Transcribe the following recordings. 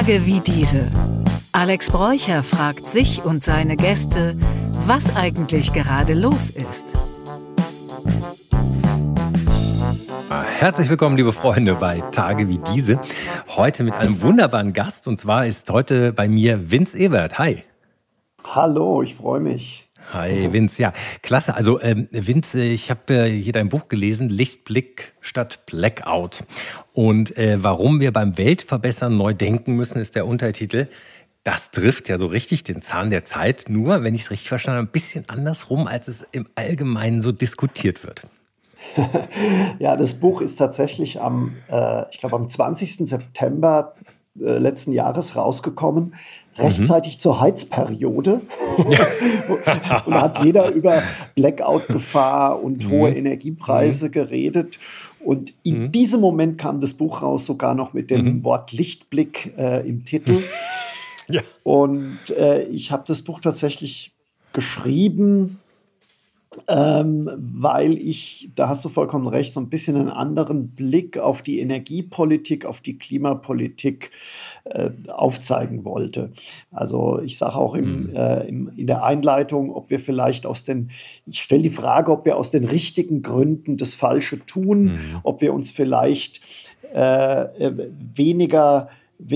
Tage wie diese. Alex Bräucher fragt sich und seine Gäste, was eigentlich gerade los ist. Herzlich willkommen, liebe Freunde, bei Tage wie diese. Heute mit einem wunderbaren Gast, und zwar ist heute bei mir Vince Ebert. Hi. Hallo, ich freue mich. Hi, Vince. Ja, klasse. Also, Vince, ich habe hier dein Buch gelesen, Lichtblick statt Blackout. Und warum wir beim Weltverbessern neu denken müssen, ist der Untertitel. Das trifft ja so richtig den Zahn der Zeit, nur, wenn ich es richtig verstanden habe, ein bisschen andersrum, als es im Allgemeinen so diskutiert wird. Ja, das Buch ist tatsächlich am 20. September letzten Jahres rausgekommen, rechtzeitig zur Heizperiode. Und da hat jeder über Blackout-Gefahr und hohe Energiepreise geredet. Und in diesem Moment kam das Buch raus, sogar noch mit dem Wort Lichtblick im Titel. Ja. Und ich habe das Buch tatsächlich geschrieben, weil ich, da hast du vollkommen recht, so ein bisschen einen anderen Blick auf die Energiepolitik, auf die Klimapolitik aufzeigen wollte. Also ich sage auch in der Einleitung, ob wir vielleicht ich stelle die Frage, ob wir aus den richtigen Gründen das Falsche tun, ob wir uns vielleicht weniger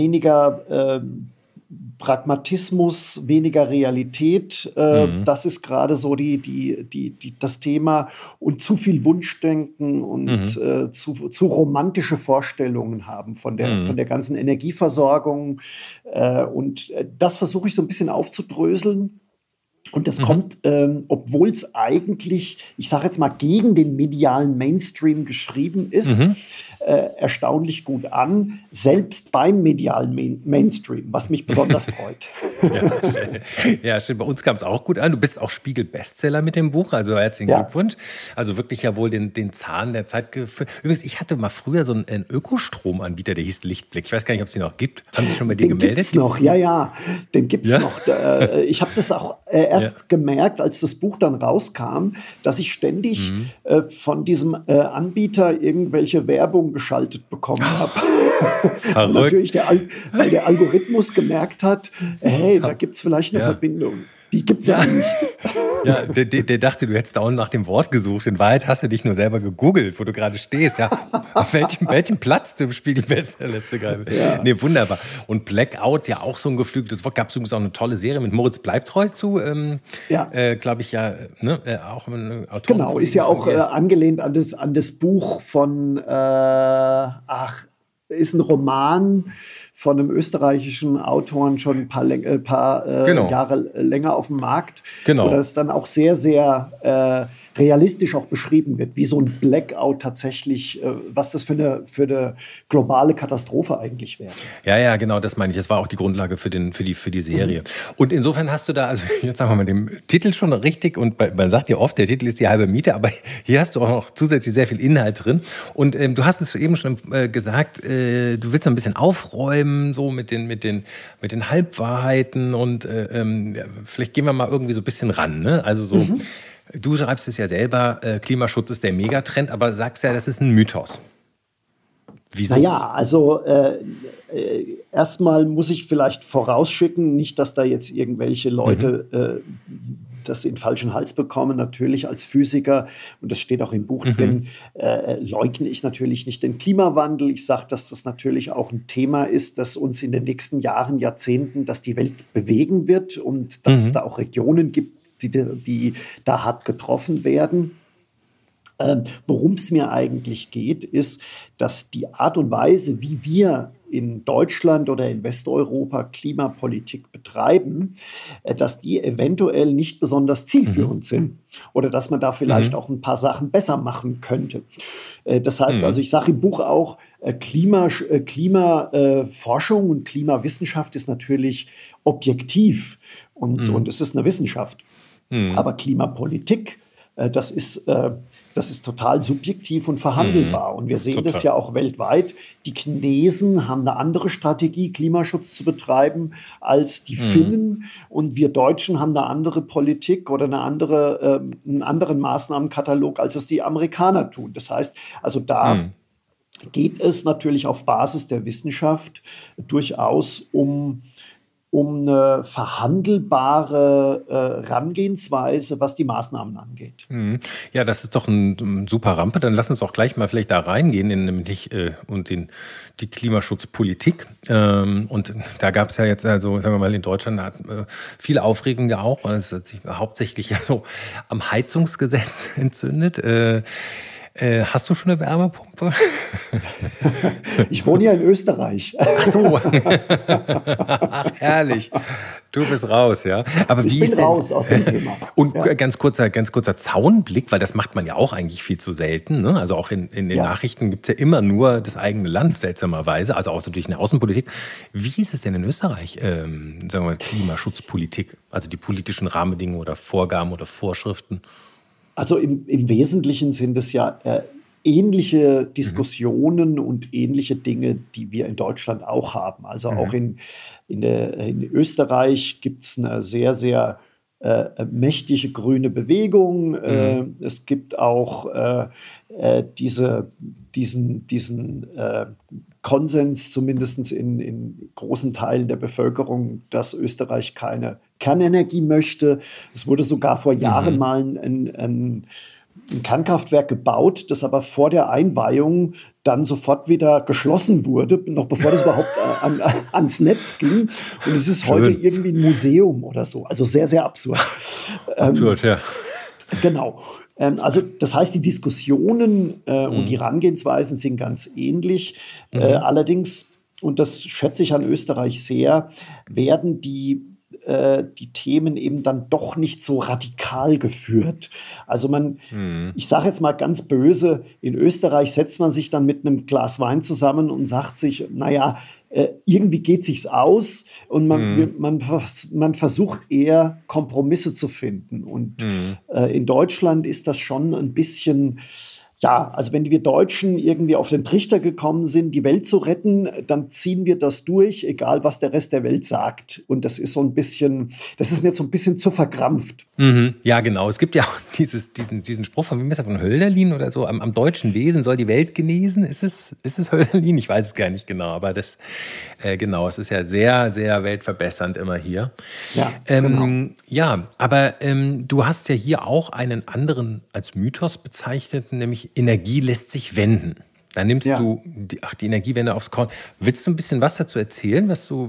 Pragmatismus, weniger Realität, das ist gerade so das Thema, und zu viel Wunschdenken und zu romantische Vorstellungen haben von der ganzen Energieversorgung. Und das versuche ich so ein bisschen aufzudröseln. Und das kommt, obwohl es eigentlich, ich sage jetzt mal, gegen den medialen Mainstream geschrieben ist, erstaunlich gut an, selbst beim medialen Mainstream, was mich besonders freut. Ja, stimmt. Bei uns kam es auch gut an. Du bist auch Spiegel-Bestseller mit dem Buch, also herzlichen Glückwunsch. Also wirklich ja wohl den Zahn der Zeit geführt. Übrigens, ich hatte mal früher so einen Ökostromanbieter, der hieß Lichtblick. Ich weiß gar nicht, ob es den noch gibt. Haben Sie schon bei dir gemeldet? Gibt's noch, ja. Den gibt es noch. Ich habe das auch erst gemerkt, als das Buch dann rauskam, dass ich ständig von diesem Anbieter irgendwelche Werbung geschaltet bekommen habe. Und natürlich weil der Algorithmus gemerkt hat, hey, da gibt es vielleicht eine Verbindung. Die gibt es ja nicht. Ja, der dachte, du hättest dauernd nach dem Wort gesucht. In Wahrheit hast du dich nur selber gegoogelt, wo du gerade stehst. Ja, auf welchem Platz du Spiegel Bestseller letzte gerade. Ja. Nee, wunderbar. Und Blackout, ja auch so ein geflügeltes Wort. Gab es übrigens auch eine tolle Serie mit Moritz Bleibtreu zu. Glaube ich ja, auch ein Autor. Genau, ist ja auch angelehnt an das Buch von, ist ein Roman von einem österreichischen Autoren, schon ein paar Jahre länger auf dem Markt, wo das dann auch sehr, sehr realistisch auch beschrieben wird, wie so ein Blackout tatsächlich, was das für eine globale Katastrophe eigentlich wäre. Ja, genau, das meine ich. Das war auch die Grundlage für die Serie. Und insofern hast du da, also jetzt sagen wir mal, den Titel schon richtig, und man sagt ja oft, der Titel ist die halbe Miete, aber hier hast du auch noch zusätzlich sehr viel Inhalt drin. Und du hast es eben schon gesagt, du willst ein bisschen aufräumen, so mit den Halbwahrheiten, und vielleicht gehen wir mal irgendwie so ein bisschen ran, ne? Also so. Du schreibst es ja selber, Klimaschutz ist der Megatrend, aber sagst ja, das ist ein Mythos. Wieso? Naja, also erstmal muss ich vielleicht vorausschicken, nicht, dass da jetzt irgendwelche Leute das in den falschen Hals bekommen. Natürlich als Physiker, und das steht auch im Buch drin, leugne ich natürlich nicht den Klimawandel. Ich sage, dass das natürlich auch ein Thema ist, das uns in den nächsten Jahren, Jahrzehnten, dass die Welt bewegen wird und dass es da auch Regionen gibt, die da hart getroffen werden. Worum es mir eigentlich geht, ist, dass die Art und Weise, wie wir in Deutschland oder in Westeuropa Klimapolitik betreiben, dass die eventuell nicht besonders zielführend sind oder dass man da vielleicht auch ein paar Sachen besser machen könnte. Das heißt also, ich sage im Buch auch, Klimaforschung und Klimawissenschaft ist natürlich objektiv und es ist eine Wissenschaft. Aber Klimapolitik, das ist total subjektiv und verhandelbar. Und wir sehen das ja auch weltweit. Die Chinesen haben eine andere Strategie, Klimaschutz zu betreiben, als die Finnen. Und wir Deutschen haben eine andere Politik oder einen anderen Maßnahmenkatalog, als es die Amerikaner tun. Das heißt, also da geht es natürlich auf Basis der Wissenschaft durchaus um eine verhandelbare Herangehensweise, was die Maßnahmen angeht. Ja, das ist doch ein super Rampe. Dann lass uns auch gleich mal vielleicht da reingehen in die Klimaschutzpolitik. Und da gab es ja jetzt, also sagen wir mal, in Deutschland hat viel Aufregung ja auch, weil es hat sich hauptsächlich ja so am Heizungsgesetz entzündet. Hast du schon eine Wärmepumpe? Ich wohne ja in Österreich. Ach so. Ach, herrlich. Du bist raus, ja. Aber ich bin raus aus dem Thema. Und ganz kurzer Zaunblick, weil das macht man ja auch eigentlich viel zu selten. Ne? Also auch in den Nachrichten gibt es ja immer nur das eigene Land, seltsamerweise. Also auch natürlich eine Außenpolitik. Wie ist es denn in Österreich, sagen wir mal, Klimaschutzpolitik? Also die politischen Rahmenbedingungen oder Vorgaben oder Vorschriften? Also im Wesentlichen sind es ja ähnliche Diskussionen und ähnliche Dinge, die wir in Deutschland auch haben. Also auch in Österreich gibt es eine sehr, sehr mächtige grüne Bewegung. Es gibt auch diesen Konsens, zumindest in großen Teilen der Bevölkerung, dass Österreich keine Kernenergie möchte. Es wurde sogar vor Jahren mal ein Kernkraftwerk gebaut, das aber vor der Einweihung dann sofort wieder geschlossen wurde, noch bevor das überhaupt ans Netz ging. Und es ist heute irgendwie ein Museum oder so. Also sehr, sehr absurd. Absurd, ja. Genau. Also das heißt, die Diskussionen und die Herangehensweisen sind ganz ähnlich. Allerdings, und das schätze ich an Österreich sehr, werden die Themen eben dann doch nicht so radikal geführt. Also ich sage jetzt mal ganz böse, in Österreich setzt man sich dann mit einem Glas Wein zusammen und sagt sich, naja, irgendwie geht sich's aus und man versucht eher Kompromisse zu finden. Und in Deutschland ist das schon ein bisschen, ja, also wenn wir Deutschen irgendwie auf den Trichter gekommen sind, die Welt zu retten, dann ziehen wir das durch, egal was der Rest der Welt sagt. Und das ist das ist mir so ein bisschen zu verkrampft. Ja, genau. Es gibt ja auch diesen Spruch von, wie ist das, von Hölderlin oder so, am deutschen Wesen soll die Welt genesen. Ist es Hölderlin? Ich weiß es gar nicht genau, aber genau, es ist ja sehr, sehr weltverbessernd immer hier. Ja, genau. Ja, aber du hast ja hier auch einen anderen als Mythos bezeichnet, nämlich Energie lässt sich wenden. Da nimmst du die Energiewende aufs Korn. Willst du ein bisschen was dazu erzählen,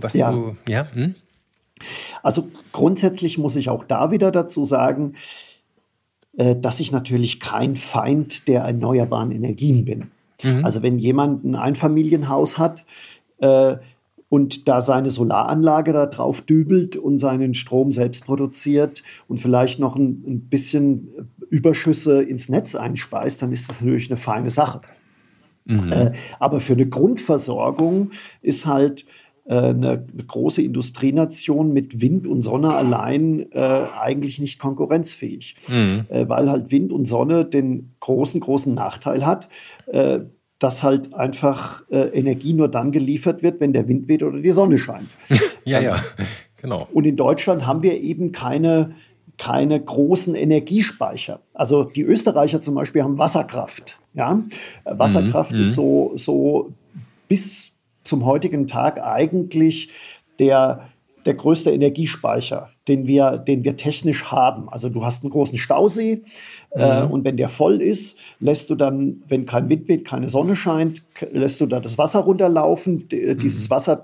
Also grundsätzlich muss ich auch da wieder dazu sagen, dass ich natürlich kein Feind der erneuerbaren Energien bin. Also wenn jemand ein Einfamilienhaus hat und da seine Solaranlage da drauf dübelt und seinen Strom selbst produziert und vielleicht noch ein bisschen Überschüsse ins Netz einspeist, dann ist das natürlich eine feine Sache. Aber für eine Grundversorgung ist halt eine große Industrienation mit Wind und Sonne allein eigentlich nicht konkurrenzfähig. Weil halt Wind und Sonne den großen Nachteil hat, dass halt einfach Energie nur dann geliefert wird, wenn der Wind weht oder die Sonne scheint. Ja, genau. Und in Deutschland haben wir eben keine großen Energiespeicher. Also die Österreicher zum Beispiel haben Wasserkraft. Ja? Wasserkraft ist so bis zum heutigen Tag eigentlich der größte Energiespeicher, den wir technisch haben. Also du hast einen großen Stausee und wenn der voll ist, lässt du dann, wenn kein Wind weht, keine Sonne scheint, lässt du da das Wasser runterlaufen. Dieses Wasser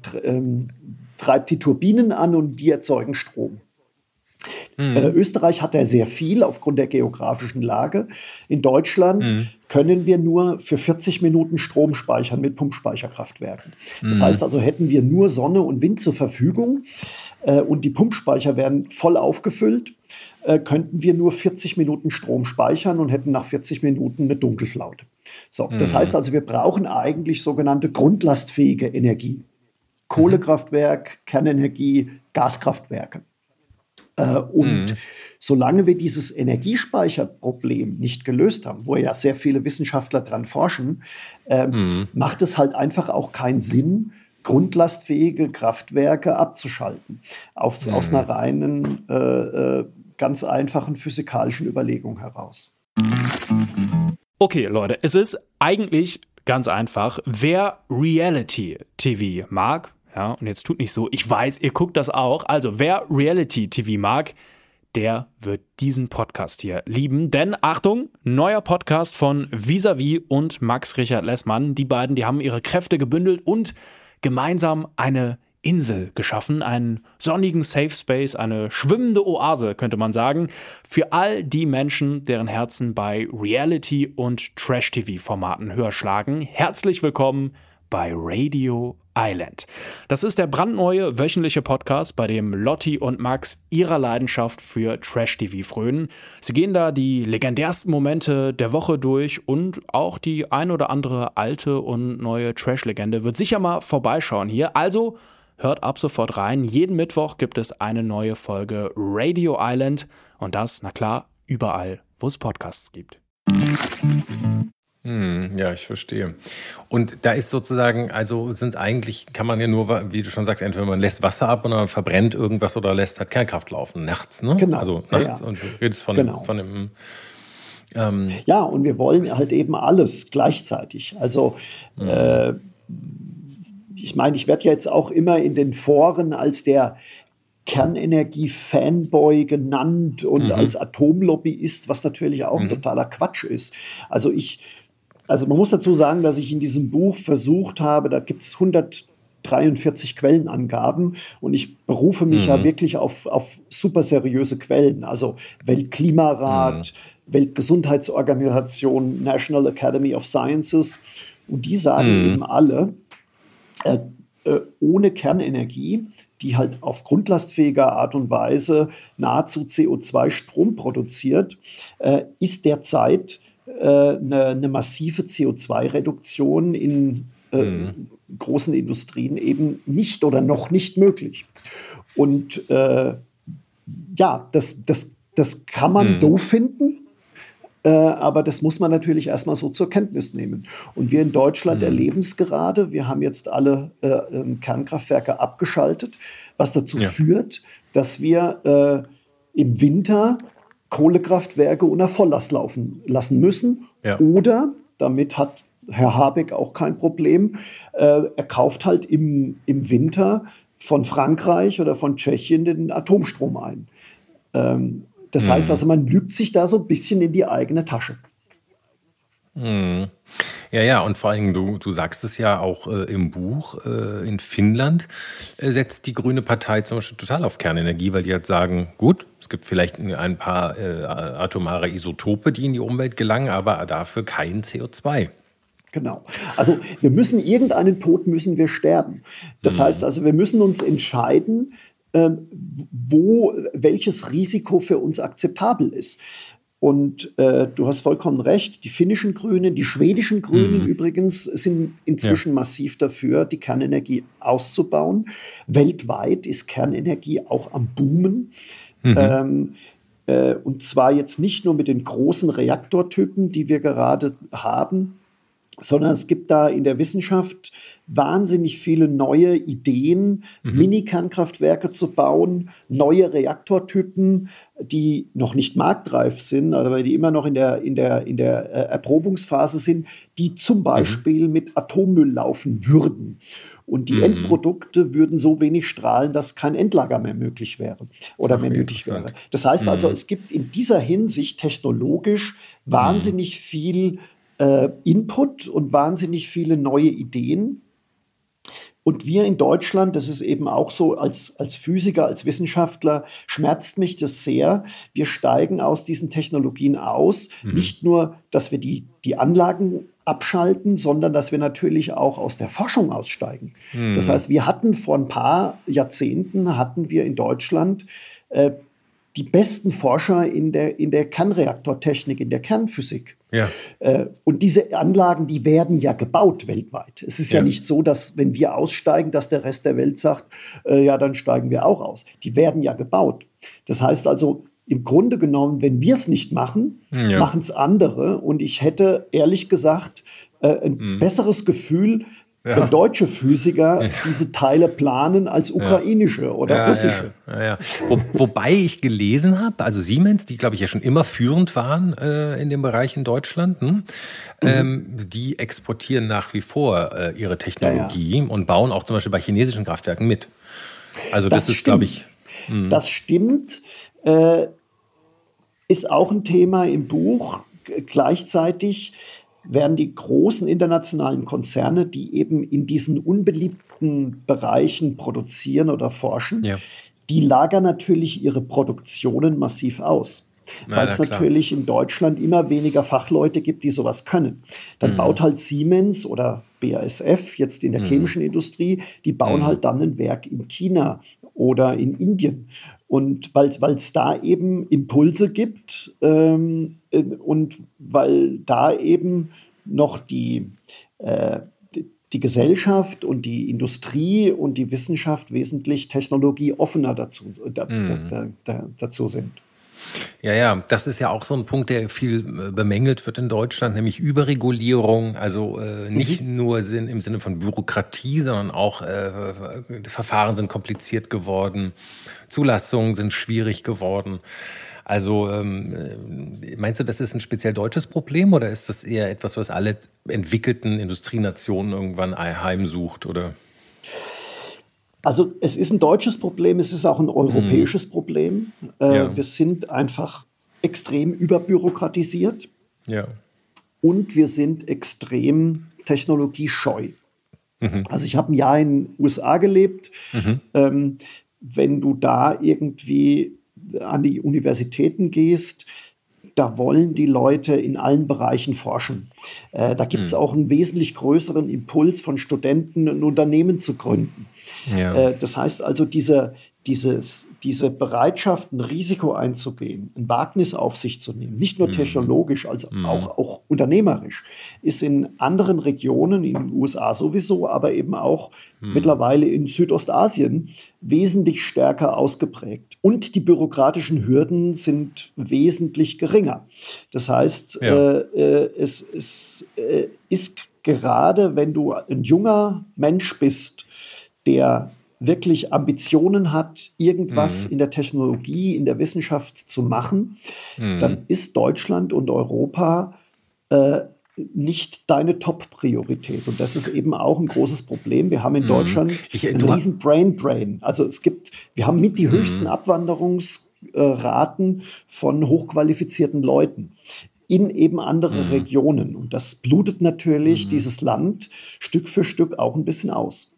treibt die Turbinen an und die erzeugen Strom. Österreich hat ja sehr viel aufgrund der geografischen Lage. In Deutschland können wir nur für 40 Minuten Strom speichern mit Pumpspeicherkraftwerken. Das heißt also, hätten wir nur Sonne und Wind zur Verfügung und die Pumpspeicher wären voll aufgefüllt, könnten wir nur 40 Minuten Strom speichern und hätten nach 40 Minuten eine Dunkelflaute. So, das heißt also, wir brauchen eigentlich sogenannte grundlastfähige Energie. Kohlekraftwerk, Kernenergie, Gaskraftwerke. Und solange wir dieses Energiespeicherproblem nicht gelöst haben, wo ja sehr viele Wissenschaftler dran forschen, macht es halt einfach auch keinen Sinn, grundlastfähige Kraftwerke abzuschalten. Aus einer reinen, ganz einfachen physikalischen Überlegung heraus. Okay, Leute, es ist eigentlich ganz einfach. Wer Reality-TV mag, ja, und jetzt tut nicht so, ich weiß, ihr guckt das auch, also wer Reality-TV mag, der wird diesen Podcast hier lieben. Denn, Achtung, neuer Podcast von Vis-a-vis und Max Richard Lessmann. Die beiden, die haben ihre Kräfte gebündelt und gemeinsam eine Insel geschaffen, einen sonnigen Safe Space, eine schwimmende Oase, könnte man sagen, für all die Menschen, deren Herzen bei Reality- und Trash-TV-Formaten höher schlagen. Herzlich willkommen bei Radio Island. Das ist der brandneue wöchentliche Podcast, bei dem Lotti und Max ihrer Leidenschaft für Trash-TV frönen. Sie gehen da die legendärsten Momente der Woche durch und auch die ein oder andere alte und neue Trash-Legende wird sicher mal vorbeischauen hier. Also hört ab sofort rein. Jeden Mittwoch gibt es eine neue Folge Radio Island und das, na klar, überall, wo es Podcasts gibt. Ja, ich verstehe. Und da ist sozusagen, also sind es eigentlich, kann man ja nur, wie du schon sagst, entweder man lässt Wasser ab oder man verbrennt irgendwas oder lässt halt Kernkraft laufen, nachts, ne? Genau. Also nachts Ja. und du redest von dem Ja, und wir wollen halt eben alles gleichzeitig. Also ich meine, ich werde ja jetzt auch immer in den Foren als der Kernenergie-Fanboy genannt und als Atomlobbyist, was natürlich auch ein totaler Quatsch ist. Also man muss dazu sagen, dass ich in diesem Buch versucht habe, da gibt es 143 Quellenangaben und ich berufe mich ja wirklich auf super seriöse Quellen, also Weltklimarat, Weltgesundheitsorganisation, National Academy of Sciences, und die sagen eben alle, ohne Kernenergie, die halt auf grundlastfähiger Art und Weise nahezu CO2-Strom produziert, ist derzeit eine massive CO2-Reduktion in großen Industrien eben nicht oder noch nicht möglich. Und ja, das kann man doof finden, aber das muss man natürlich erstmal so zur Kenntnis nehmen. Und wir in Deutschland erleben es gerade. Wir haben jetzt alle Kernkraftwerke abgeschaltet, was dazu führt, dass wir im Winter Kohlekraftwerke unter Volllast laufen lassen müssen. Ja. Oder, damit hat Herr Habeck auch kein Problem, er kauft halt im Winter von Frankreich oder von Tschechien den Atomstrom ein. Das heißt also, man lügt sich da so ein bisschen in die eigene Tasche. Ja, und vor allen Dingen, du sagst es ja auch im Buch, in Finnland setzt die Grüne Partei zum Beispiel total auf Kernenergie, weil die halt sagen, gut, es gibt vielleicht ein paar atomare Isotope, die in die Umwelt gelangen, aber dafür kein CO2. Genau. Also irgendeinen Tod müssen wir sterben. Das heißt also, wir müssen uns entscheiden, welches Risiko für uns akzeptabel ist. Und du hast vollkommen recht, die finnischen Grünen, die schwedischen Grünen übrigens sind inzwischen massiv dafür, die Kernenergie auszubauen. Weltweit ist Kernenergie auch am Boomen. Und zwar jetzt nicht nur mit den großen Reaktortypen, die wir gerade haben, sondern es gibt da in der Wissenschaft wahnsinnig viele neue Ideen, Mini-Kernkraftwerke zu bauen, neue Reaktortypen, die noch nicht marktreif sind, aber die immer noch in der Erprobungsphase sind, die zum Beispiel mit Atommüll laufen würden. Und die Endprodukte würden so wenig strahlen, dass kein Endlager mehr möglich wäre oder mehr nötig wäre. Das heißt also, es gibt in dieser Hinsicht technologisch wahnsinnig viel Input und wahnsinnig viele neue Ideen. Und wir in Deutschland, das ist eben auch so, als Physiker, als Wissenschaftler, schmerzt mich das sehr. Wir steigen aus diesen Technologien aus. Nicht nur, dass wir die Anlagen abschalten, sondern dass wir natürlich auch aus der Forschung aussteigen. Das heißt, wir hatten vor ein paar Jahrzehnten, in Deutschland die besten Forscher in der Kernreaktortechnik, in der Kernphysik. Ja. Und diese Anlagen, die werden ja gebaut weltweit. Es ist ja nicht so, dass, wenn wir aussteigen, dass der Rest der Welt sagt, ja, dann steigen wir auch aus. Die werden ja gebaut. Das heißt also, im Grunde genommen, wenn wir es nicht machen, machen es andere. Und ich hätte, ehrlich gesagt, ein besseres Gefühl, wenn deutsche Physiker diese Teile planen als ukrainische oder russische. Wobei ich gelesen habe, also Siemens, die glaube ich ja schon immer führend waren in dem Bereich in Deutschland, die exportieren nach wie vor ihre Technologie und bauen auch zum Beispiel bei chinesischen Kraftwerken mit. Also das ist, glaube ich... Das stimmt. Ist auch ein Thema im Buch. Gleichzeitig werden die großen internationalen Konzerne, die eben in diesen unbeliebten Bereichen produzieren oder forschen, die lagern natürlich ihre Produktionen massiv aus. Weil es natürlich in Deutschland immer weniger Fachleute gibt, die sowas können. Dann baut halt Siemens oder BASF jetzt in der chemischen Industrie, die bauen halt dann ein Werk in China oder in Indien. Und weil es da eben Impulse gibt und weil da eben noch die Gesellschaft und die Industrie und die Wissenschaft wesentlich technologieoffener dazu sind. Ja, das ist ja auch so ein Punkt, der viel bemängelt wird in Deutschland, nämlich Überregulierung, also nicht nur im Sinne von Bürokratie, sondern auch Verfahren sind kompliziert geworden, Zulassungen sind schwierig geworden. Also meinst du, das ist ein speziell deutsches Problem oder ist das eher etwas, was alle entwickelten Industrienationen irgendwann heimsucht, oder? Also es ist ein deutsches Problem, es ist auch ein europäisches Problem. Wir sind einfach extrem überbürokratisiert und wir sind extrem technologiescheu. Also ich habe ein Jahr in den USA gelebt. Wenn du da irgendwie an die Universitäten gehst, da wollen die Leute in allen Bereichen forschen. Da gibt es auch einen wesentlich größeren Impuls von Studenten, ein Unternehmen zu gründen. Das heißt also, diese Bereitschaft, ein Risiko einzugehen, ein Wagnis auf sich zu nehmen, nicht nur technologisch, als auch unternehmerisch, ist in anderen Regionen, in den USA sowieso, aber eben auch mittlerweile in Südostasien wesentlich stärker ausgeprägt. Und die bürokratischen Hürden sind wesentlich geringer. Das heißt, es ist gerade, wenn du ein junger Mensch bist, der wirklich Ambitionen hat, irgendwas in der Technologie, in der Wissenschaft zu machen, dann ist Deutschland und Europa nicht deine Top-Priorität. Und das ist eben auch ein großes Problem. Wir haben in Deutschland einen riesen Brain Drain. Also wir haben mit die höchsten Abwanderungsraten von hochqualifizierten Leuten in eben andere Regionen. Und das blutet natürlich dieses Land Stück für Stück auch ein bisschen aus.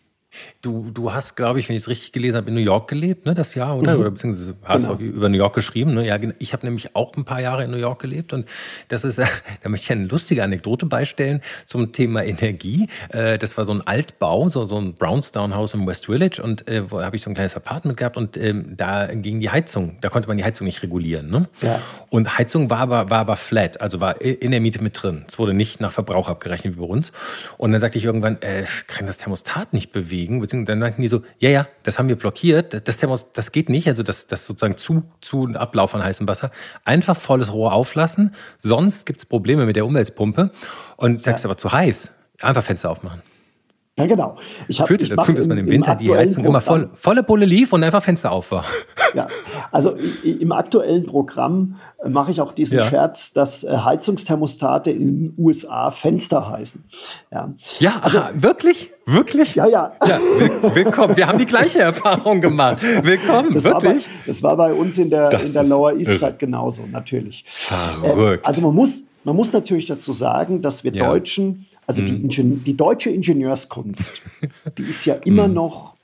Du hast, glaube ich, wenn ich es richtig gelesen habe, in New York gelebt, ne, das Jahr, oder? Oder beziehungsweise hast auch über New York geschrieben. Ne? Ja, ich habe nämlich auch ein paar Jahre in New York gelebt und das ist, da möchte ich eine lustige Anekdote beistellen zum Thema Energie. Das war so ein Altbau, so ein Brownstown-Haus im West Village und wo habe ich so ein kleines Apartment gehabt und da ging die Heizung, da konnte man die Heizung nicht regulieren. Ne? Ja. Und Heizung war aber flat, also war in der Miete mit drin. Es wurde nicht nach Verbrauch abgerechnet wie bei uns. Und dann sagte ich irgendwann, kann das Thermostat nicht bewegen? Beziehungsweise dann meinten die so, ja, das haben wir blockiert, das geht nicht, also das sozusagen zu Ablauf von heißem Wasser, einfach volles Rohr auflassen, sonst gibt es Probleme mit der Umweltpumpe und sagst aber zu heiß, einfach Fenster aufmachen. Ja, genau. Führte dazu, dass man im Winter die Heizung immer volle Pulle lief und einfach Fenster auf war. Ja, also im aktuellen Programm mache ich auch diesen Scherz, dass Heizungsthermostate in den USA Fenster heißen. Ja, also, wirklich? Wirklich? Ja. Willkommen. Wir haben die gleiche Erfahrung gemacht. Willkommen, wirklich? Das war bei uns in der Lower East Side genauso, natürlich. Verrückt. Also man muss natürlich dazu sagen, dass wir Deutschen, also die deutsche Ingenieurskunst, die ist ja immer noch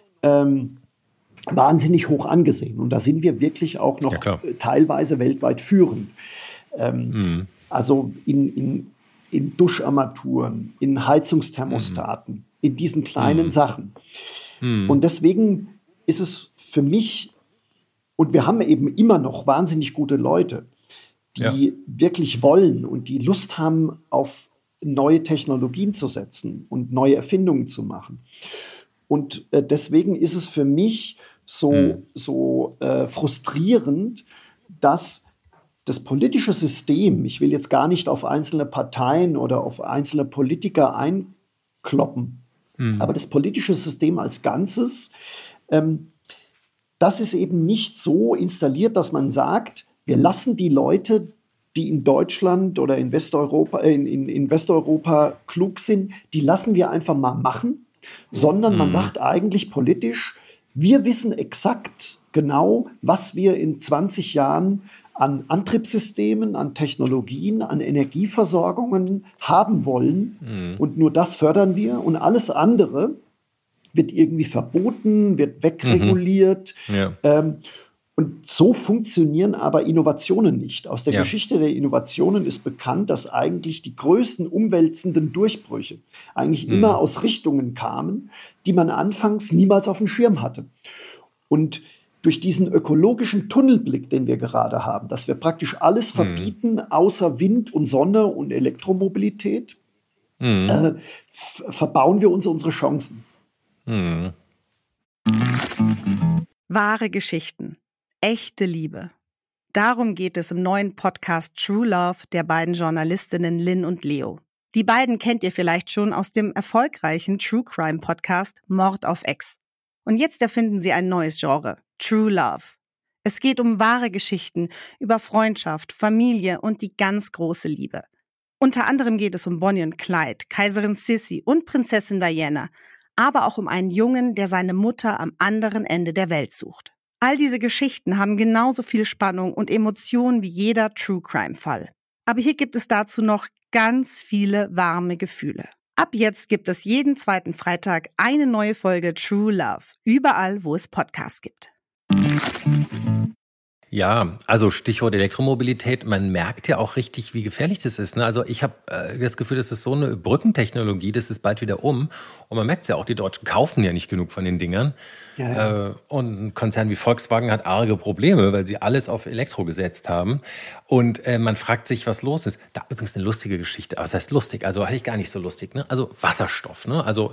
wahnsinnig hoch angesehen. Und da sind wir wirklich auch noch teilweise weltweit führend. Also in Duscharmaturen, in Heizungsthermostaten, in diesen kleinen Sachen. Und deswegen ist es für mich, und wir haben eben immer noch wahnsinnig gute Leute, die wirklich wollen und die Lust haben, auf neue Technologien zu setzen und neue Erfindungen zu machen. Und deswegen ist es für mich so frustrierend, dass das politische System, ich will jetzt gar nicht auf einzelne Parteien oder auf einzelne Politiker eingehen, kloppen. Aber das politische System als Ganzes, das ist eben nicht so installiert, dass man sagt, wir lassen die Leute, die in Deutschland oder in Westeuropa klug sind, die lassen wir einfach mal machen, sondern man sagt eigentlich politisch, wir wissen exakt genau, was wir in 20 Jahren an Antriebssystemen, an Technologien, an Energieversorgungen haben wollen. Und nur das fördern wir. Und alles andere wird irgendwie verboten, wird wegreguliert. Und so funktionieren aber Innovationen nicht. Aus der Geschichte der Innovationen ist bekannt, dass eigentlich die größten umwälzenden Durchbrüche eigentlich immer aus Richtungen kamen, die man anfangs niemals auf dem Schirm hatte. Und durch diesen ökologischen Tunnelblick, den wir gerade haben, dass wir praktisch alles verbieten, außer Wind und Sonne und Elektromobilität, verbauen wir uns unsere Chancen. Wahre Geschichten, echte Liebe. Darum geht es im neuen Podcast True Love der beiden Journalistinnen Lynn und Leo. Die beiden kennt ihr vielleicht schon aus dem erfolgreichen True Crime Podcast Mord auf Ex. Und jetzt erfinden sie ein neues Genre, True Love. Es geht um wahre Geschichten über Freundschaft, Familie und die ganz große Liebe. Unter anderem geht es um Bonnie und Clyde, Kaiserin Sissi und Prinzessin Diana, aber auch um einen Jungen, der seine Mutter am anderen Ende der Welt sucht. All diese Geschichten haben genauso viel Spannung und Emotionen wie jeder True-Crime-Fall. Aber hier gibt es dazu noch ganz viele warme Gefühle. Ab jetzt gibt es jeden zweiten Freitag eine neue Folge True Love, überall, wo es Podcasts gibt. Ja, also Stichwort Elektromobilität, man merkt ja auch richtig, wie gefährlich das ist. Ne? Also ich habe das Gefühl, das ist so eine Brückentechnologie, das ist bald wieder um. Und man merkt es ja auch, die Deutschen kaufen ja nicht genug von den Dingern. Und ein Konzern wie Volkswagen hat arge Probleme, weil sie alles auf Elektro gesetzt haben. Und man fragt sich, was los ist. Da übrigens eine lustige Geschichte. Was heißt lustig? Also eigentlich gar nicht so lustig. Ne? Also Wasserstoff, ne? Also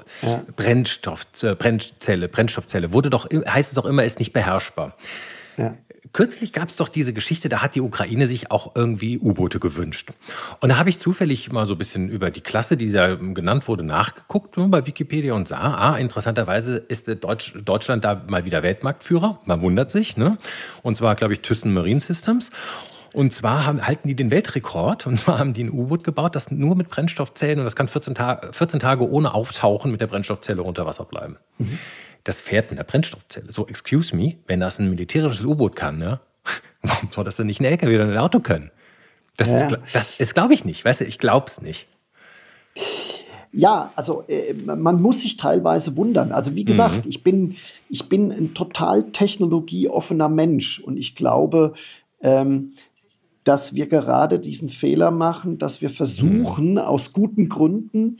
Brennstoffzelle wurde doch, heißt es doch immer, ist nicht beherrschbar. Ja. Kürzlich gab es doch diese Geschichte, da hat die Ukraine sich auch irgendwie U-Boote gewünscht. Und da habe ich zufällig mal so ein bisschen über die Klasse, die da genannt wurde, nachgeguckt bei Wikipedia und sah, interessanterweise ist Deutschland da mal wieder Weltmarktführer. Man wundert sich, ne? Und zwar, glaube ich, Thyssen Marine Systems. Und zwar halten die den Weltrekord. Und zwar haben die ein U-Boot gebaut, das nur mit Brennstoffzellen, und das kann 14 Tage ohne Auftauchen mit der Brennstoffzelle unter Wasser bleiben. Das fährt mit der Brennstoffzelle. So, excuse me, wenn das ein militärisches U-Boot kann, ne? Warum soll das denn nicht ein LKW oder ein Auto können? Das ist glaube ich nicht. Weißt du, ich glaube es nicht. Ja, also man muss sich teilweise wundern. Also wie gesagt, ich bin ein total technologieoffener Mensch. Und ich glaube, dass wir gerade diesen Fehler machen, dass wir versuchen, aus guten Gründen,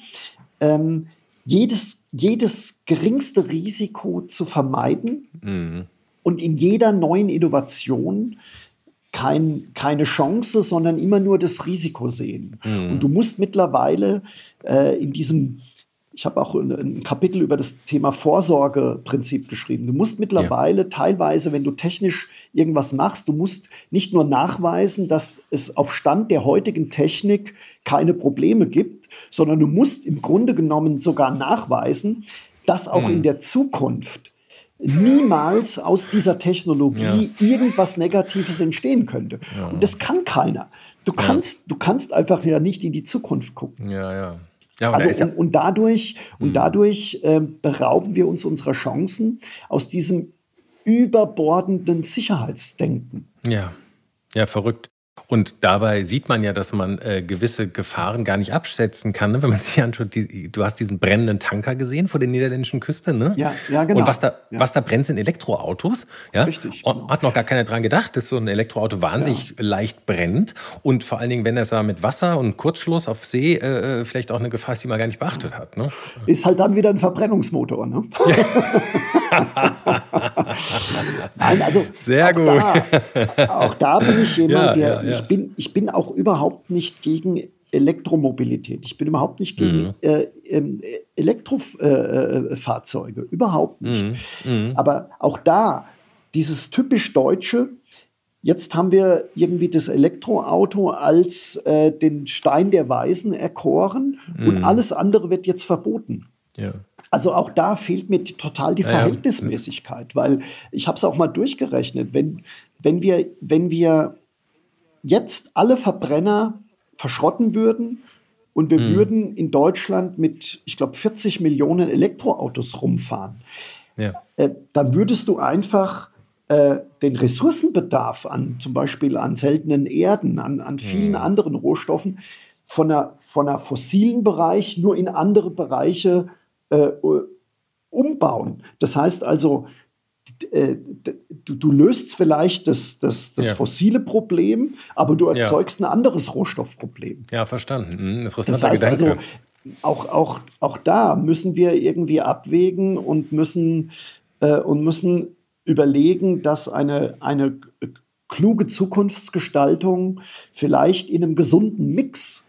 jedes geringste Risiko zu vermeiden und in jeder neuen Innovation keine Chance, sondern immer nur das Risiko sehen. Und du musst mittlerweile ich habe auch ein Kapitel über das Thema Vorsorgeprinzip geschrieben. Du musst mittlerweile teilweise, wenn du technisch irgendwas machst, du musst nicht nur nachweisen, dass es auf Stand der heutigen Technik keine Probleme gibt, sondern du musst im Grunde genommen sogar nachweisen, dass auch in der Zukunft niemals aus dieser Technologie irgendwas Negatives entstehen könnte. Ja. Und das kann keiner. Du kannst einfach ja nicht in die Zukunft gucken. Ja, also und dadurch berauben wir uns unserer Chancen aus diesem überbordenden Sicherheitsdenken. Ja, verrückt. Und dabei sieht man ja, dass man gewisse Gefahren gar nicht abschätzen kann, ne? Wenn man sich anschaut, du hast diesen brennenden Tanker gesehen vor der niederländischen Küste, ne? Ja, genau. Und was da brennt, sind Elektroautos. Ja? Richtig. Genau. Hat noch gar keiner dran gedacht, dass so ein Elektroauto wahnsinnig leicht brennt. Und vor allen Dingen, wenn das da mit Wasser und Kurzschluss auf See vielleicht auch eine Gefahr ist, die man gar nicht beachtet hat. Ne? Ist halt dann wieder ein Verbrennungsmotor, ne? Nein, also sehr gut. Auch da bin ich jemand, ich bin auch überhaupt nicht gegen Elektromobilität. Ich bin überhaupt nicht gegen Elektrofahrzeuge. Überhaupt nicht. Aber auch da, dieses typisch Deutsche, Jetzt haben wir irgendwie das Elektroauto als den Stein der Weisen erkoren und alles andere wird jetzt verboten. Ja. Also auch da fehlt mir total die Verhältnismäßigkeit, weil ich habe es auch mal durchgerechnet. Wenn wir jetzt alle Verbrenner verschrotten würden und wir würden in Deutschland mit, ich glaube, 40 Millionen Elektroautos rumfahren, dann würdest du einfach den Ressourcenbedarf zum Beispiel an seltenen Erden, an vielen anderen Rohstoffen von einer fossilen Bereich nur in andere Bereiche umbauen. Das heißt also, du löst vielleicht das fossile Problem, aber du erzeugst ein anderes Rohstoffproblem. Ja, verstanden. Das heißt also, auch da müssen wir irgendwie abwägen und müssen überlegen, dass eine kluge Zukunftsgestaltung vielleicht in einem gesunden Mix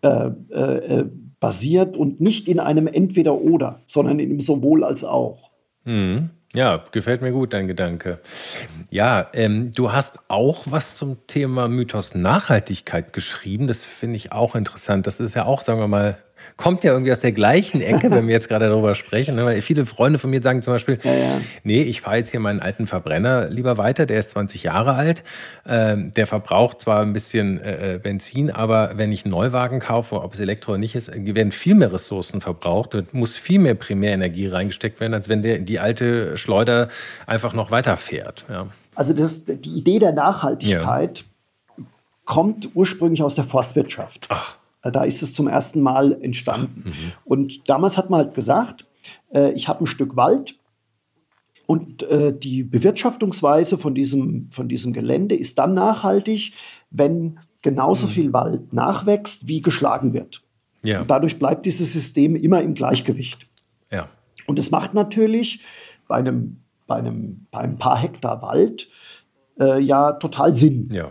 basiert und nicht in einem Entweder-Oder, sondern in einem sowohl als auch. Ja, gefällt mir gut, dein Gedanke. Ja, du hast auch was zum Thema Mythos Nachhaltigkeit geschrieben. Das finde ich auch interessant. Das ist ja auch, sagen wir mal, kommt ja irgendwie aus der gleichen Ecke, wenn wir jetzt gerade darüber sprechen. Weil viele Freunde von mir sagen zum Beispiel, nee, ich fahre jetzt hier meinen alten Verbrenner lieber weiter, der ist 20 Jahre alt. Der verbraucht zwar ein bisschen Benzin, aber wenn ich einen Neuwagen kaufe, ob es Elektro oder nicht ist, werden viel mehr Ressourcen verbraucht und muss viel mehr Primärenergie reingesteckt werden, als wenn die alte Schleuder einfach noch weiterfährt. Ja. Also die Idee der Nachhaltigkeit kommt ursprünglich aus der Forstwirtschaft. Ach. Da ist es zum ersten Mal entstanden. Und damals hat man halt gesagt, ich habe ein Stück Wald und die Bewirtschaftungsweise von diesem Gelände ist dann nachhaltig, wenn genauso viel Wald nachwächst, wie geschlagen wird. Ja. Und dadurch bleibt dieses System immer im Gleichgewicht. Ja. Und es macht natürlich bei ein paar Hektar Wald ja total Sinn. Ja.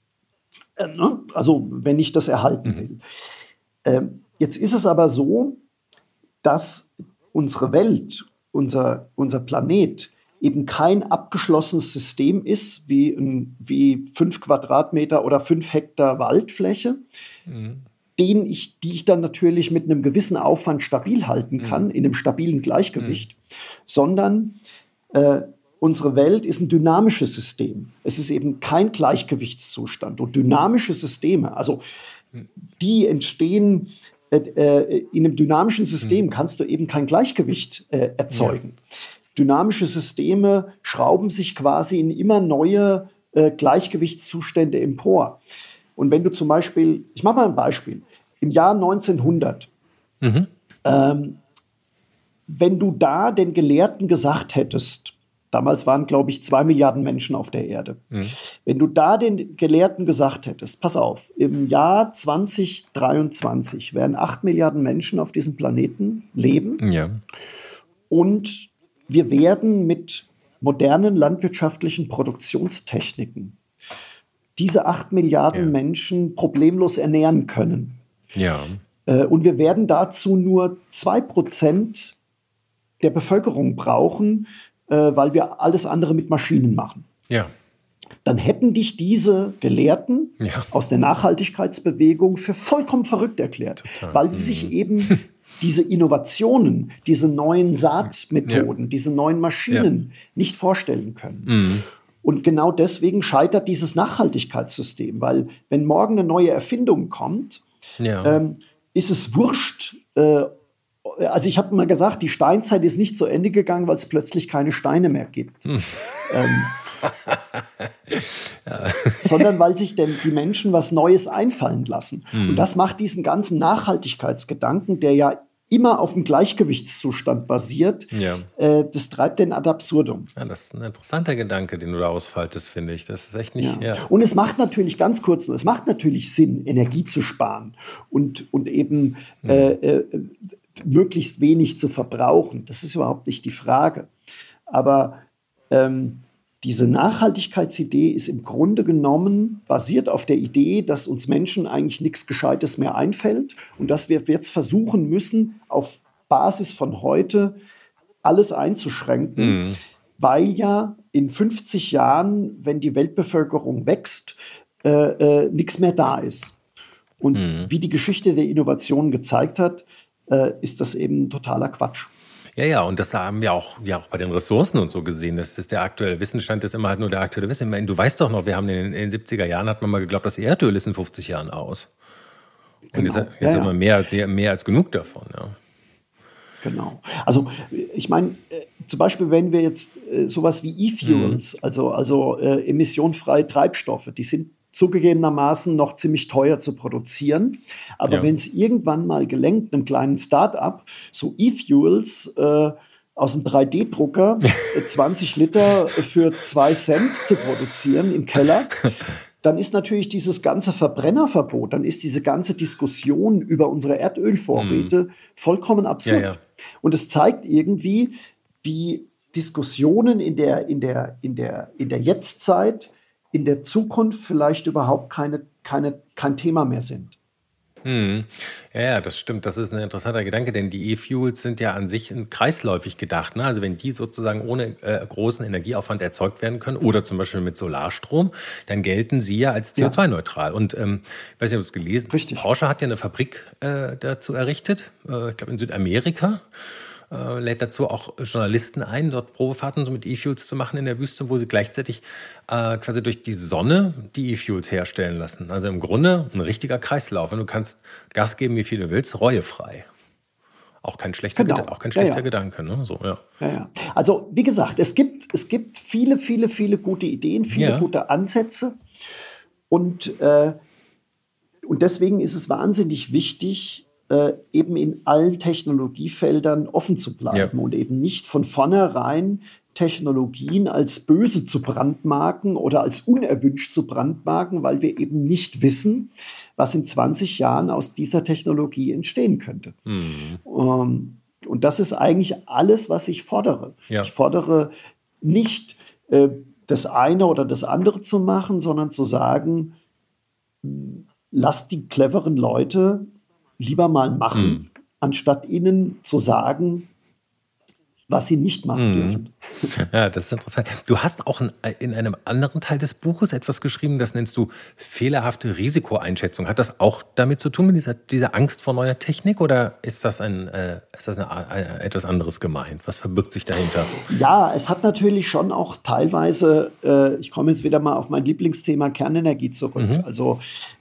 Also wenn ich das erhalten will. Jetzt ist es aber so, dass unsere Welt, unser Planet eben kein abgeschlossenes System ist, wie 5 Quadratmeter oder 5 Hektar Waldfläche, die ich dann natürlich mit einem gewissen Aufwand stabil halten kann, in einem stabilen Gleichgewicht, sondern unsere Welt ist ein dynamisches System. Es ist eben kein Gleichgewichtszustand. Und dynamische Systeme, also die entstehen in einem dynamischen System, kannst du eben kein Gleichgewicht erzeugen. Ja. Dynamische Systeme schrauben sich quasi in immer neue Gleichgewichtszustände empor. Und wenn du zum Beispiel, ich mache mal ein Beispiel, im Jahr 1900, wenn du da den Gelehrten gesagt hättest, damals waren, glaube ich, 2 Milliarden Menschen auf der Erde. Wenn du da den Gelehrten gesagt hättest, pass auf, im Jahr 2023 werden 8 Milliarden Menschen auf diesem Planeten leben. Ja. Und wir werden mit modernen landwirtschaftlichen Produktionstechniken diese 8 Milliarden Menschen problemlos ernähren können. Ja. Und wir werden dazu nur 2% der Bevölkerung brauchen, weil wir alles andere mit Maschinen machen. Ja. Dann hätten dich diese Gelehrten aus der Nachhaltigkeitsbewegung für vollkommen verrückt erklärt, weil sie sich eben diese Innovationen, diese neuen Saatmethoden, diese neuen Maschinen nicht vorstellen können. Und genau deswegen scheitert dieses Nachhaltigkeitssystem, weil wenn morgen eine neue Erfindung kommt, ist es wurscht. Also ich habe mal gesagt, die Steinzeit ist nicht zu Ende gegangen, weil es plötzlich keine Steine mehr gibt. Sondern weil sich denn die Menschen was Neues einfallen lassen. Und das macht diesen ganzen Nachhaltigkeitsgedanken, der ja immer auf dem Gleichgewichtszustand basiert, das treibt den ad absurdum. Ja, das ist ein interessanter Gedanke, den du da ausfaltest, finde ich. Das ist echt nicht... Und es macht natürlich, ganz kurz, es macht natürlich Sinn, Energie zu sparen und eben möglichst wenig zu verbrauchen. Das ist überhaupt nicht die Frage. Aber diese Nachhaltigkeitsidee ist im Grunde genommen basiert auf der Idee, dass uns Menschen eigentlich nichts Gescheites mehr einfällt und dass wir jetzt versuchen müssen, auf Basis von heute alles einzuschränken, weil ja in 50 Jahren, wenn die Weltbevölkerung wächst, nichts mehr da ist. Und wie die Geschichte der Innovation gezeigt hat, ist das eben totaler Quatsch. Ja, und das haben wir auch bei den Ressourcen und so gesehen. Das ist der aktuelle Wissensstand, ist immer halt nur der aktuelle Wissensstand. Ich meine, du weißt doch noch, wir haben in den 70er Jahren, hat man mal geglaubt, das Erdöl ist in 50 Jahren aus. Und Genau. jetzt haben wir mehr als genug davon. Ja. Genau. Also ich meine, zum Beispiel, wenn wir jetzt sowas wie E-Fuels, also emissionsfreie Treibstoffe, die sind zugegebenermaßen noch ziemlich teuer zu produzieren. Aber wenn es irgendwann mal gelingt, einem kleinen Start-up, so E-Fuels aus einem 3D-Drucker 20 Liter für 2 Cent zu produzieren im Keller, dann ist natürlich dieses ganze Verbrennerverbot, dann ist diese ganze Diskussion über unsere Erdölvorräte vollkommen absurd. Ja. Und es zeigt irgendwie, wie Diskussionen in der Jetztzeit in der Zukunft vielleicht überhaupt kein Thema mehr sind. Ja, das stimmt. Das ist ein interessanter Gedanke, denn die E-Fuels sind ja an sich kreisläufig gedacht. Ne? Also wenn die sozusagen ohne großen Energieaufwand erzeugt werden können oder zum Beispiel mit Solarstrom, dann gelten sie ja als CO2-neutral. Und ich weiß nicht, ob du es gelesen hast. Richtig. Porsche hat ja eine Fabrik dazu errichtet, ich glaube in Südamerika. Lädt dazu auch Journalisten ein, dort Probefahrten so mit E-Fuels zu machen in der Wüste, wo sie gleichzeitig quasi durch die Sonne die E-Fuels herstellen lassen. Also im Grunde ein richtiger Kreislauf. Und du kannst Gas geben, wie viel du willst, reuefrei. Auch kein schlechter Gedanke. Ne? So, ja. Also wie gesagt, es gibt viele, viele, viele gute Ideen, viele gute Ansätze. Und deswegen ist es wahnsinnig wichtig, eben in allen Technologiefeldern offen zu bleiben und eben nicht von vornherein Technologien als böse zu brandmarken oder als unerwünscht zu brandmarken, weil wir eben nicht wissen, was in 20 Jahren aus dieser Technologie entstehen könnte. Und das ist eigentlich alles, was ich fordere. Ja. Ich fordere nicht, das eine oder das andere zu machen, sondern zu sagen, lasst die cleveren Leute lieber mal machen, anstatt ihnen zu sagen, was sie nicht machen dürfen. Ja, das ist interessant. Du hast auch in einem anderen Teil des Buches etwas geschrieben, das nennst du fehlerhafte Risikoeinschätzung. Hat das auch damit zu tun, mit dieser Angst vor neuer Technik, oder ist das etwas anderes gemeint? Was verbirgt sich dahinter? Ja, es hat natürlich schon auch teilweise, ich komme jetzt wieder mal auf mein Lieblingsthema Kernenergie zurück. Also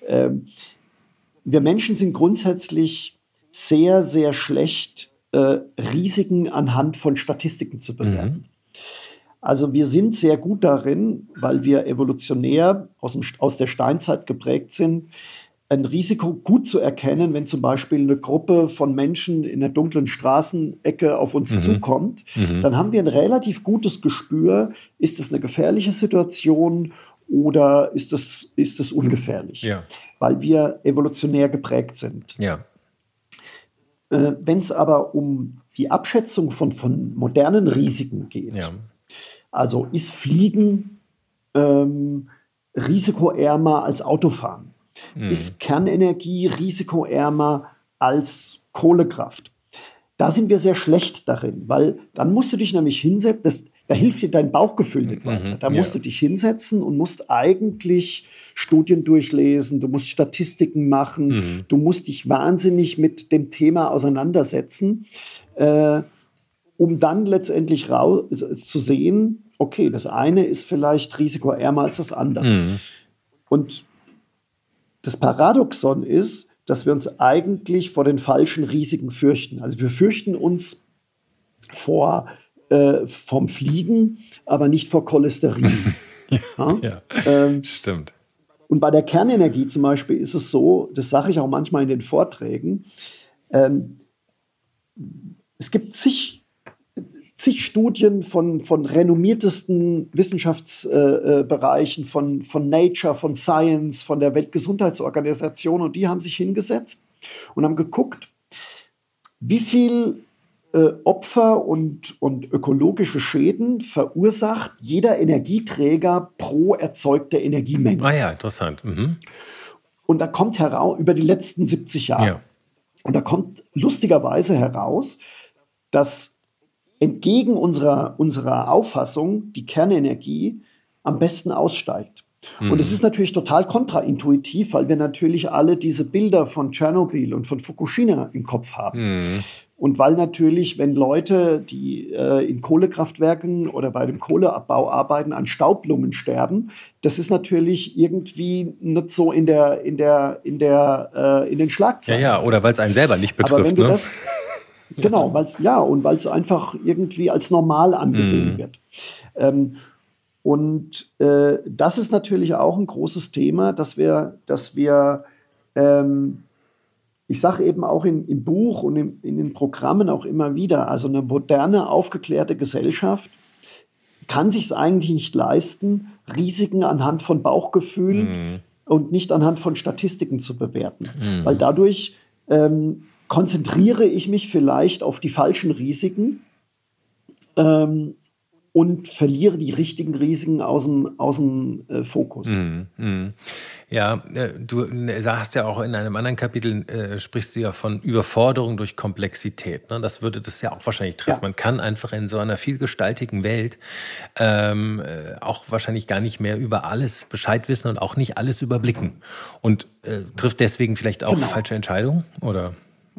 wir Menschen sind grundsätzlich sehr, sehr schlecht, Risiken anhand von Statistiken zu bewerten. Also wir sind sehr gut darin, weil wir evolutionär aus der Steinzeit geprägt sind, ein Risiko gut zu erkennen, wenn zum Beispiel eine Gruppe von Menschen in einer dunklen Straßenecke auf uns zukommt. Dann haben wir ein relativ gutes Gespür, ist das eine gefährliche Situation oder ist das ungefährlich? Ja. Weil wir evolutionär geprägt sind. Ja. Wenn es aber um die Abschätzung von modernen Risiken geht, also ist Fliegen risikoärmer als Autofahren? Ist Kernenergie risikoärmer als Kohlekraft? Da sind wir sehr schlecht darin, weil dann musst du dich nämlich hinsetzen, da hilft dir dein Bauchgefühl nicht weiter. Da musst du dich hinsetzen und musst eigentlich Studien durchlesen, du musst Statistiken machen, du musst dich wahnsinnig mit dem Thema auseinandersetzen, um dann letztendlich zu sehen, okay, das eine ist vielleicht risikoärmer als das andere. Und das Paradoxon ist, dass wir uns eigentlich vor den falschen Risiken fürchten. Also wir fürchten uns vom Fliegen, aber nicht vor Cholesterin. Stimmt. Und bei der Kernenergie zum Beispiel ist es so, das sage ich auch manchmal in den Vorträgen, es gibt zig Studien von renommiertesten Wissenschaftsbereichen, von Nature, von Science, von der Weltgesundheitsorganisation, und die haben sich hingesetzt und haben geguckt, wie viel Opfer und ökologische Schäden verursacht jeder Energieträger pro erzeugter Energiemenge. Ah ja, interessant. Und da kommt heraus, über die letzten 70 Jahre, und da kommt lustigerweise heraus, dass entgegen unserer Auffassung die Kernenergie am besten aussteigt. Und es ist natürlich total kontraintuitiv, weil wir natürlich alle diese Bilder von Tschernobyl und von Fukushima im Kopf haben. Und weil natürlich, wenn Leute, die in Kohlekraftwerken oder bei dem Kohleabbau arbeiten, an Staublungen sterben, das ist natürlich irgendwie nicht so in den Schlagzeilen. Ja, oder weil es einen selber nicht betrifft. Aber wenn du das, genau, weil es einfach irgendwie als normal angesehen wird. Das ist natürlich auch ein großes Thema, dass wir ich sage eben auch im Buch und in den Programmen auch immer wieder, also eine moderne, aufgeklärte Gesellschaft kann sich es eigentlich nicht leisten, Risiken anhand von Bauchgefühl und nicht anhand von Statistiken zu bewerten. Weil dadurch konzentriere ich mich vielleicht auf die falschen Risiken und verliere die richtigen Risiken aus dem Fokus. Ja, du sagst ja auch in einem anderen Kapitel, sprichst du ja von Überforderung durch Komplexität. Ne? Das würde das ja auch wahrscheinlich treffen. Ja. Man kann einfach in so einer vielgestaltigen Welt auch wahrscheinlich gar nicht mehr über alles Bescheid wissen und auch nicht alles überblicken. Und trifft deswegen vielleicht auch falsche Entscheidungen? Oder?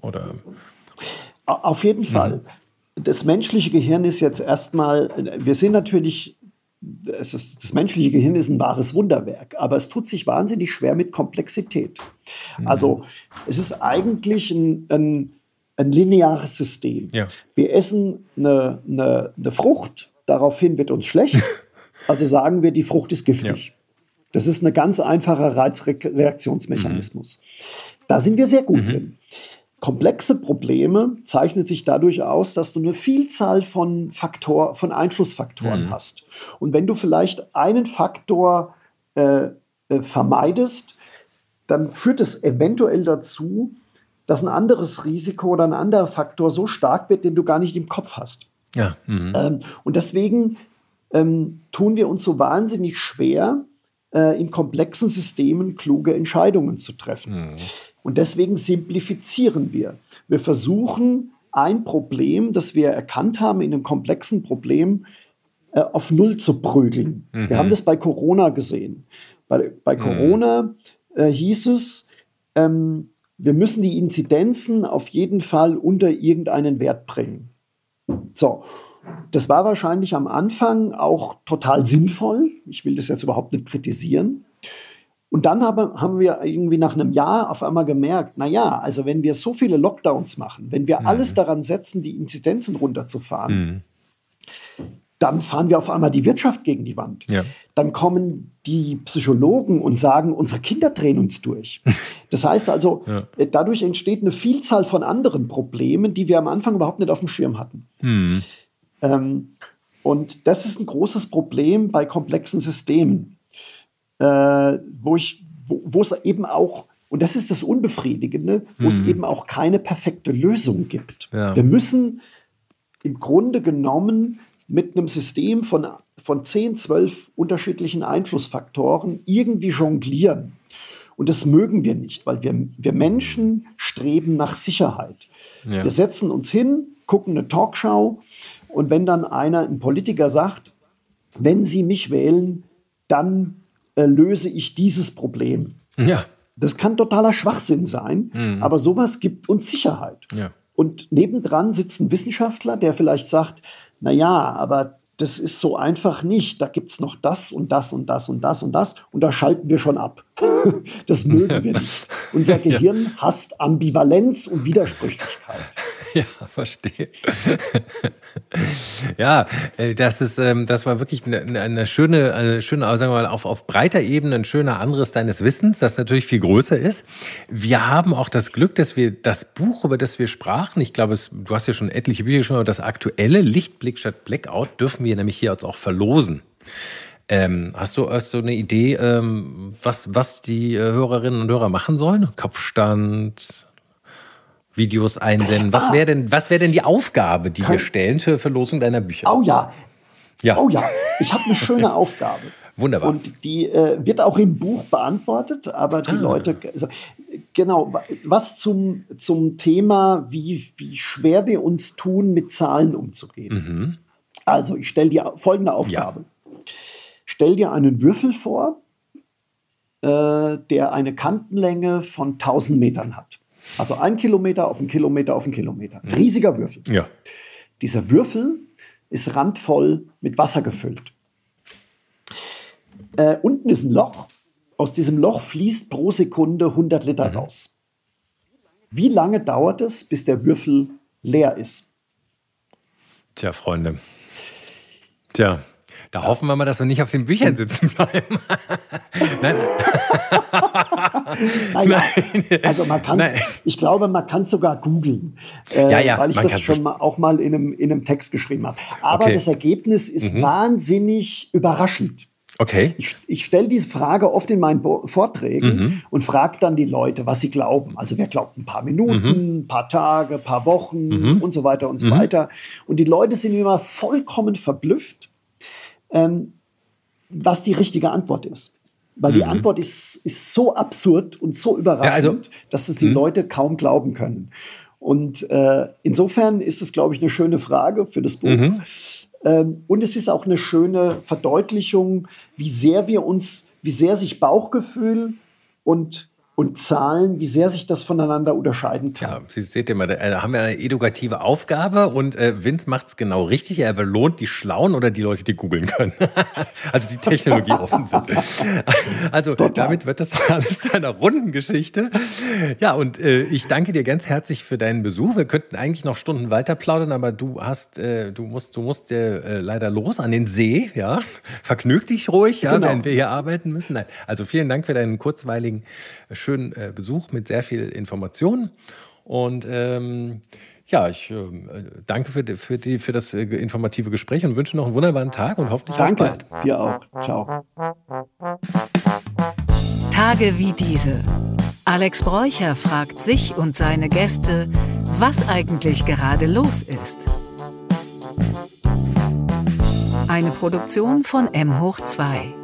Auf jeden Fall. Das menschliche Gehirn ist jetzt erstmal, wir sind natürlich, das menschliche Gehirn ist ein wahres Wunderwerk, aber es tut sich wahnsinnig schwer mit Komplexität. Also es ist eigentlich ein lineares System. Ja. Wir essen eine Frucht, daraufhin wird uns schlecht, also sagen wir, die Frucht ist giftig. Ja. Das ist ein ganz einfacher Reizreaktionsmechanismus. Da sind wir sehr gut drin. Komplexe Probleme zeichnet sich dadurch aus, dass du eine Vielzahl von Einflussfaktoren hast. Und wenn du vielleicht einen Faktor vermeidest, dann führt es eventuell dazu, dass ein anderes Risiko oder ein anderer Faktor so stark wird, den du gar nicht im Kopf hast. Ja. Und deswegen tun wir uns so wahnsinnig schwer, in komplexen Systemen kluge Entscheidungen zu treffen. Und deswegen simplifizieren wir. Wir versuchen, ein Problem, das wir erkannt haben, in einem komplexen Problem auf Null zu prügeln. Wir haben das bei Corona gesehen. Bei Corona hieß es, wir müssen die Inzidenzen auf jeden Fall unter irgendeinen Wert bringen. So, das war wahrscheinlich am Anfang auch total sinnvoll. Ich will das jetzt überhaupt nicht kritisieren. Und dann haben wir irgendwie nach einem Jahr auf einmal gemerkt, naja, also wenn wir so viele Lockdowns machen, wenn wir alles daran setzen, die Inzidenzen runterzufahren, dann fahren wir auf einmal die Wirtschaft gegen die Wand. Ja. Dann kommen die Psychologen und sagen, unsere Kinder drehen uns durch. Das heißt also, dadurch entsteht eine Vielzahl von anderen Problemen, die wir am Anfang überhaupt nicht auf dem Schirm hatten. Und das ist ein großes Problem bei komplexen Systemen. Wo es eben auch, und das ist das Unbefriedigende, wo es eben auch keine perfekte Lösung gibt. Ja. Wir müssen im Grunde genommen mit einem System von 10, 12 unterschiedlichen Einflussfaktoren irgendwie jonglieren. Und das mögen wir nicht, weil wir Menschen streben nach Sicherheit. Ja. Wir setzen uns hin, gucken eine Talkshow und wenn dann ein Politiker sagt, wenn Sie mich wählen, dann löse ich dieses Problem. Ja. Das kann totaler Schwachsinn sein, aber sowas gibt uns Sicherheit. Ja. Und nebendran sitzt ein Wissenschaftler, der vielleicht sagt, naja, aber das ist so einfach nicht. Da gibt es noch das und das und das und das und das und da schalten wir schon ab. Das mögen wir nicht. Unser Gehirn hasst Ambivalenz und Widersprüchlichkeit. Ja, verstehe. Ja, das war wirklich eine schöne, sagen wir mal, auf breiter Ebene ein schöner Anriss deines Wissens, das natürlich viel größer ist. Wir haben auch das Glück, dass wir das Buch, über das wir sprachen, ich glaube, du hast ja schon etliche Bücher geschrieben, aber das aktuelle Lichtblick statt Blackout dürfen wir nämlich hier jetzt auch verlosen. Hast du eine Idee, was die Hörerinnen und Hörer machen sollen? Kopfstand, Videos einsenden. Was wäre denn die Aufgabe, die wir stellen für Verlosung deiner Bücher? Oh ja. Oh ja, ich habe eine schöne Aufgabe. Wunderbar. Und die wird auch im Buch beantwortet, aber die Leute, also, genau, was zum Thema, wie schwer wir uns tun, mit Zahlen umzugehen. Mhm. Also, ich stelle dir folgende Aufgabe. Ja. Stell dir einen Würfel vor, der eine Kantenlänge von 1000 Metern hat. Also 1 Kilometer auf 1 Kilometer auf 1 Kilometer. Ein riesiger Würfel. Ja. Dieser Würfel ist randvoll mit Wasser gefüllt. Unten ist ein Loch. Aus diesem Loch fließt pro Sekunde 100 Liter raus. Wie lange dauert es, bis der Würfel leer ist? Tja, Freunde. Tja, da hoffen wir mal, dass wir nicht auf den Büchern sitzen bleiben. Nein. Naja, also ich glaube, man kann es sogar googeln, weil ich das schon auch mal in einem Text geschrieben habe. Aber das Ergebnis ist wahnsinnig überraschend. Okay. Ich stelle diese Frage oft in meinen Vorträgen und frage dann die Leute, was sie glauben. Also wer glaubt ein paar Minuten, ein paar Tage, ein paar Wochen und so weiter und so weiter. Und die Leute sind immer vollkommen verblüfft, was die richtige Antwort ist. Weil die Antwort ist so absurd und so überraschend, dass es die Leute kaum glauben können. Und insofern ist es, glaube ich, eine schöne Frage für das Buch. Und es ist auch eine schöne Verdeutlichung, wie sehr sich Bauchgefühl und Zahlen, wie sehr sich das voneinander unterscheiden kann. Ja, Sie seht immer, da haben wir eine edukative Aufgabe und Vince macht es genau richtig. Er belohnt die Schlauen oder die Leute, die googeln können. Also die Technologie offen sind. Also damit wird das alles zu einer runden Geschichte. Ja, und ich danke dir ganz herzlich für deinen Besuch. Wir könnten eigentlich noch Stunden weiter plaudern, aber du musst leider los an den See. Ja, vergnüg dich ruhig, ja, wenn wir hier arbeiten müssen. Nein. Also vielen Dank für deinen kurzweiligen schönen Besuch mit sehr viel Information. Und ich danke für das informative Gespräch und wünsche noch einen wunderbaren Tag und hoffentlich bis bald. Danke, dir auch. Ciao. Tage wie diese. Alex Bräucher fragt sich und seine Gäste, was eigentlich gerade los ist. Eine Produktion von M hoch 2.